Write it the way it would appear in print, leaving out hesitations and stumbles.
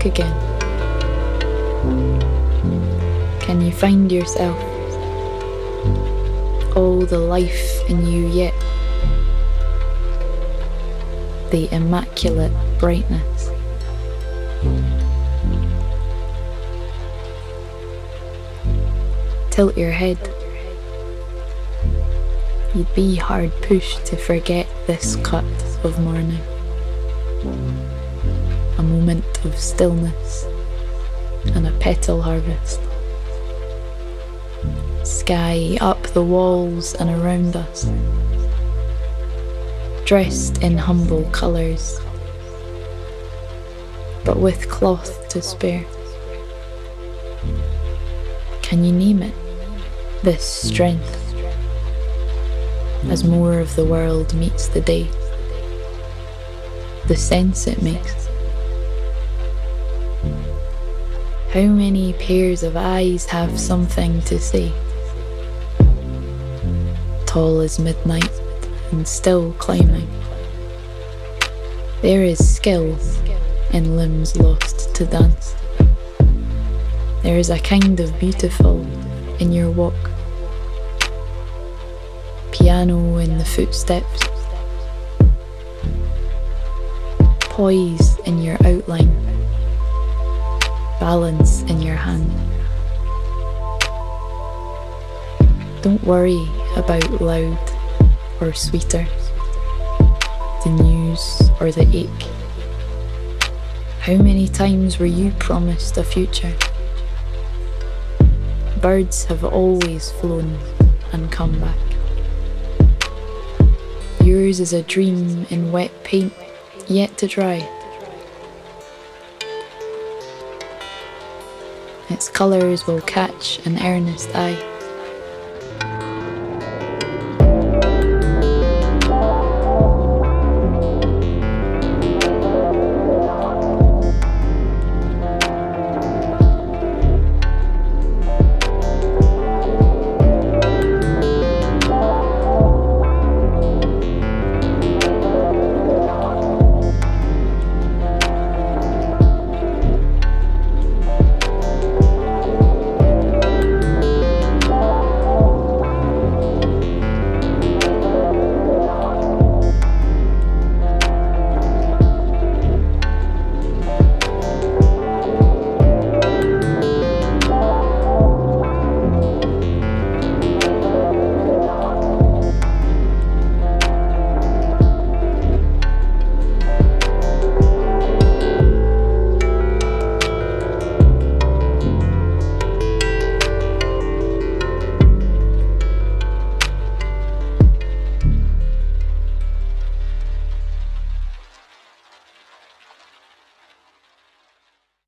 back again? Can you find yourself? All the life in you yet? The immaculate brightness. Tilt your head. You'd be hard pushed to forget this cut of morning. A moment of stillness and a petal harvest. Sky up the walls and around us, dressed in humble colours, but with cloth to spare. Can you name it, this strength, as more of the world meets the day? The sense it makes. How many pairs of eyes have something to say? Tall as midnight and still climbing. There is skill in limbs lost to dance. There is a kind of beautiful in your walk. Piano in the footsteps. Poise in your outline. Balance in your hand. Don't worry about loud or sweeter, the news or the ache. How many times were you promised a future? Birds have always flown and come back. Yours is a dream in wet paint yet to dry. Its colours will catch an earnest eye.